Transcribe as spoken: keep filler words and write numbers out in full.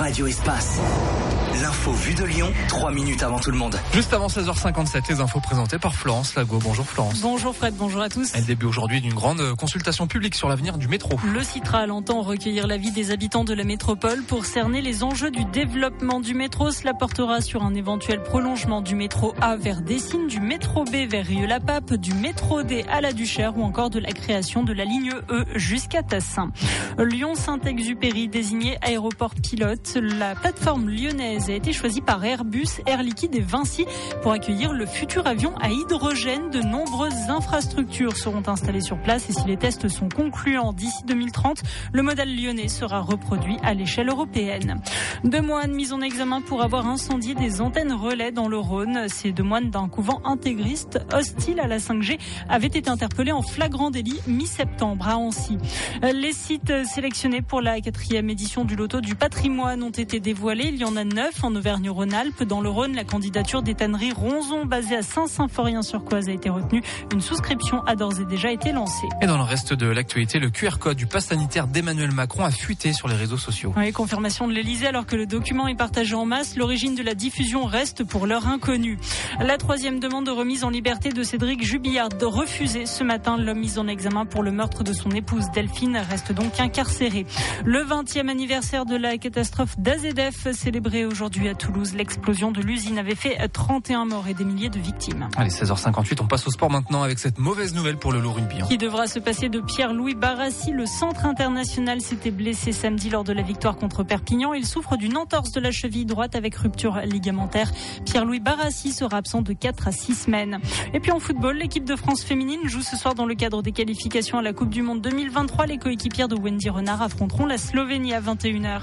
Radio Espace. L'info vue de Lyon, trois minutes avant tout le monde. Juste avant seize heures cinquante-sept, les infos présentées par Florence Lago. Bonjour Florence. Bonjour Fred, bonjour à tous. Et le début aujourd'hui d'une grande consultation publique sur l'avenir du métro. Le Citral entend recueillir l'avis des habitants de la métropole pour cerner les enjeux du développement du métro. Cela portera sur un éventuel prolongement du métro A vers Dessines, du métro B vers Rieux-la-Pape, du métro D à la Duchère ou encore de la création de la ligne E jusqu'à Tassin. Lyon-Saint-Exupéry désigné aéroport pilote. La plateforme lyonnaise a été choisie par Airbus, Air Liquide et Vinci pour accueillir le futur avion à hydrogène. De nombreuses infrastructures seront installées sur place et si les tests sont concluants d'ici deux mille trente, le modèle lyonnais sera reproduit à l'échelle européenne. Deux moines mis en examen pour avoir incendié des antennes relais dans le Rhône. Ces deux moines d'un couvent intégriste hostile à la cinq G avaient été interpellés en flagrant délit mi-septembre à Annecy. Les sites sélectionnés pour la quatrième édition du Loto du patrimoine ont été dévoilés. Il y en a neuf en Auvergne-Rhône-Alpes. Dans le Rhône, la candidature des tanneries Ronzon basée à Saint-Symphorien-sur-Coise a été retenue. Une souscription a d'ores et déjà été lancée. Et dans le reste de l'actualité, le Q R code du pass sanitaire d'Emmanuel Macron a fuité sur les réseaux sociaux. Oui, confirmation de l'Elysée alors que le document est partagé en masse. L'origine de la diffusion reste pour l'heure inconnue. La troisième demande de remise en liberté de Cédric Jubillard refusée ce matin. L'homme mis en examen pour le meurtre de son épouse Delphine reste donc incarcéré. Le vingtième anniversaire de la catastrophe d'A Z F célébré aujourd'hui à Toulouse. L'explosion de l'usine avait fait trente et un morts et des milliers de victimes. Allez, seize heures cinquante-huit, on passe au sport maintenant avec cette mauvaise nouvelle pour le loup rugby. Qui devra se passer de Pierre-Louis Barassi. Le centre international s'était blessé samedi lors de la victoire contre Perpignan. Il souffre d'une entorse de la cheville droite avec rupture ligamentaire. Pierre-Louis Barassi sera absent de quatre à six semaines. Et puis en football, l'équipe de France féminine joue ce soir dans le cadre des qualifications à la Coupe du Monde deux mille vingt-trois. Les coéquipières de Wendy Renard affronteront la Slovénie à vingt et une heures.